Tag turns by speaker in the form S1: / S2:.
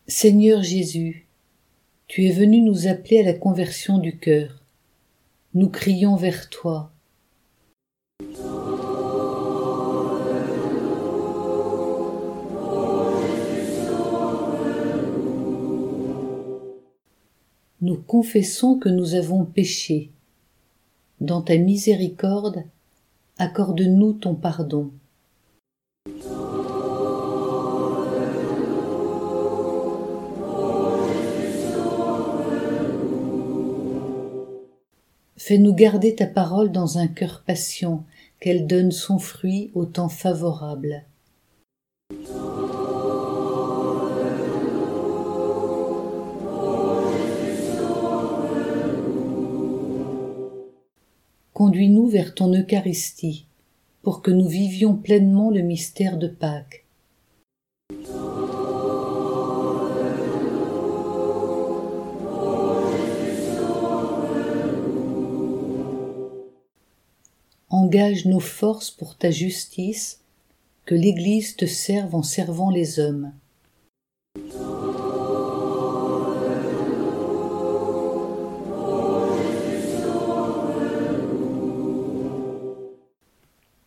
S1: Seigneur Jésus, tu es venu nous appeler à la conversion du cœur. Nous crions vers toi. Nous confessons que nous avons péché. Dans ta miséricorde, accorde-nous ton pardon. Fais-nous garder ta parole dans un cœur patient, qu'elle donne son fruit au temps favorable. Conduis-nous vers ton Eucharistie, pour que nous vivions pleinement le mystère de Pâques. Engage nos forces pour ta justice, que l'Église te serve en servant les hommes.